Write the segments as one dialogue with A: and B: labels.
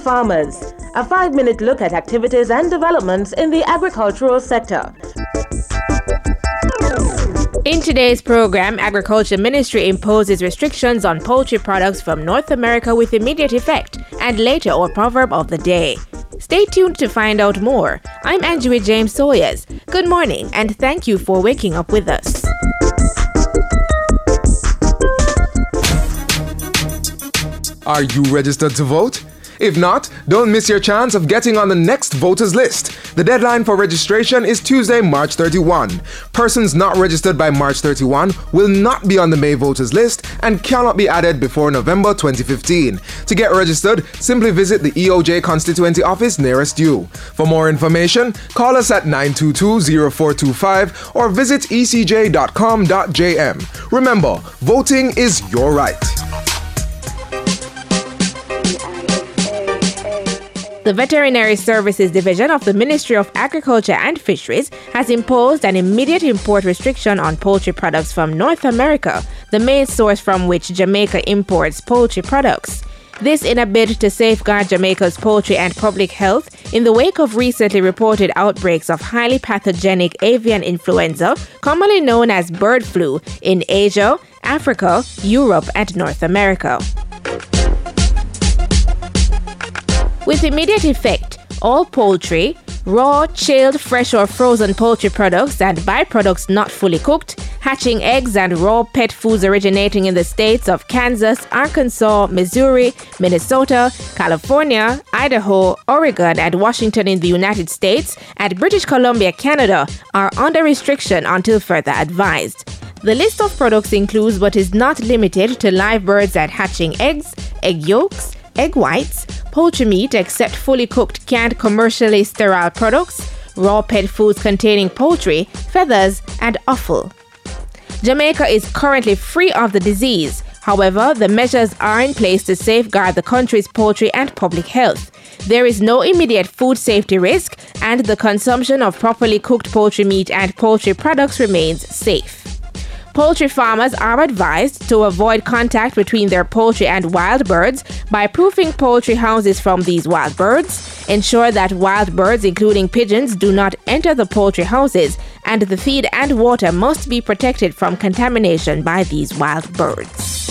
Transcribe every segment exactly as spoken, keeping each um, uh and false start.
A: Farmers, a five-minute look at activities and developments in the agricultural sector. In today's program, Agriculture Ministry imposes restrictions on poultry products from North America with immediate effect, and later our proverb of the day. Stay tuned to find out more. I'm Andrew James Sawyers. Good morning, and thank you for waking up with us.
B: Are you registered to vote? If not, don't miss your chance of getting on the next voters list. The deadline for registration is Tuesday, March thirty-first. Persons not registered by March thirty-first will not be on the May voters list and cannot be added before November twenty fifteen. To get registered, simply visit the E O J constituency office nearest you. For more information, call us at nine two two, zero four two five or visit e c j dot com dot j m. Remember, voting is your right.
A: The Veterinary Services Division of the Ministry of Agriculture and Fisheries has imposed an immediate import restriction on poultry products from North America, the main source from which Jamaica imports poultry products. This in a bid to safeguard Jamaica's poultry and public health in the wake of recently reported outbreaks of highly pathogenic avian influenza, commonly known as bird flu, in Asia, Africa, Europe, and North America. With immediate effect, all poultry, raw, chilled, fresh or frozen poultry products and byproducts not fully cooked, hatching eggs and raw pet foods originating in the states of Kansas, Arkansas, Missouri, Minnesota, California, Idaho, Oregon, and Washington in the United States, and British Columbia, Canada, are under restriction until further advised. The list of products includes but is not limited to live birds and hatching eggs, egg yolks, egg whites, poultry meat except fully cooked canned commercially sterile products, raw pet foods containing poultry, feathers, and offal. Jamaica is currently free of the disease. However, the measures are in place to safeguard the country's poultry and public health. There is no immediate food safety risk, and the consumption of properly cooked poultry meat and poultry products remains safe. Poultry farmers are advised to avoid contact between their poultry and wild birds by proofing poultry houses from these wild birds, ensure that wild birds, including pigeons, do not enter the poultry houses, and the feed and water must be protected from contamination by these wild birds.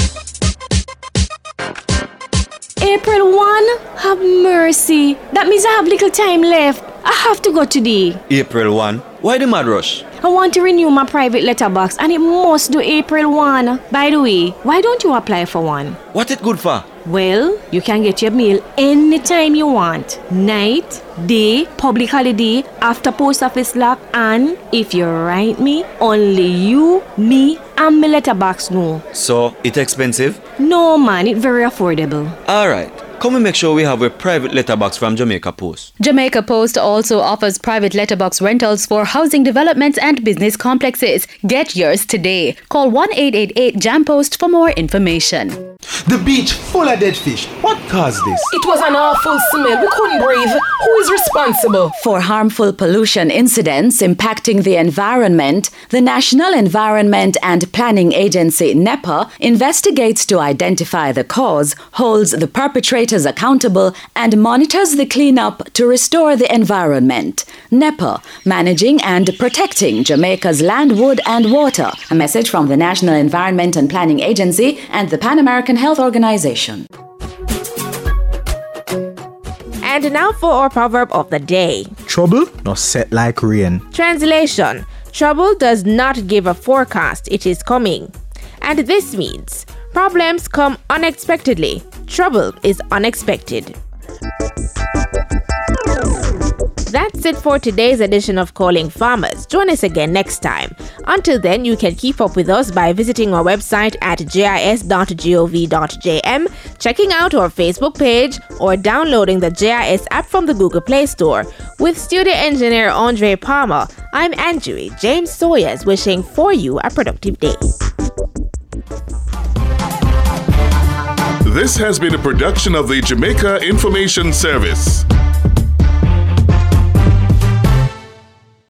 C: April first? Have mercy. That means I have little time left. I have to go today.
D: April first? Why the mad rush?
C: I want to renew my private letterbox and it must do April first. By the way, why don't you apply for one?
D: What it good for?
C: Well, you can get your mail anytime you want. Night, day, public holiday, after post office lock, and if you write me, only you, me, and my letterbox know.
D: So, it expensive?
C: No man, it very affordable.
D: Alright. Come and make sure we have a private letterbox from Jamaica Post.
E: Jamaica Post also offers private letterbox rentals for housing developments and business complexes. Get yours today. Call one eight eight eight jam post for more information.
F: The beach full of dead fish. What caused this?
G: It was an awful smell. We couldn't breathe. Who is responsible?
H: For harmful pollution incidents impacting the environment, the National Environment and Planning Agency, NEPA, investigates to identify the cause, holds the perpetrator accountable, and monitors the cleanup to restore the environment. NEPA, managing and protecting Jamaica's land, wood, and water. A message from the National Environment and Planning Agency and the Pan American Health Organization.
A: And now for our proverb of the day.
I: Trouble not set like rain.
A: Translation: trouble does not give a forecast, it is coming. And this means problems come unexpectedly. Trouble is unexpected. That's it for today's edition of Calling Farmers. Join us again next time. Until then, you can keep up with us by visiting our website at jis dot gov dot j m, checking out our Facebook page, or downloading the J I S app from the Google Play Store. With studio engineer Andre Palmer, I'm Andrew James Sawyers, wishing for you a productive day.
J: This has been a production of the Jamaica Information Service.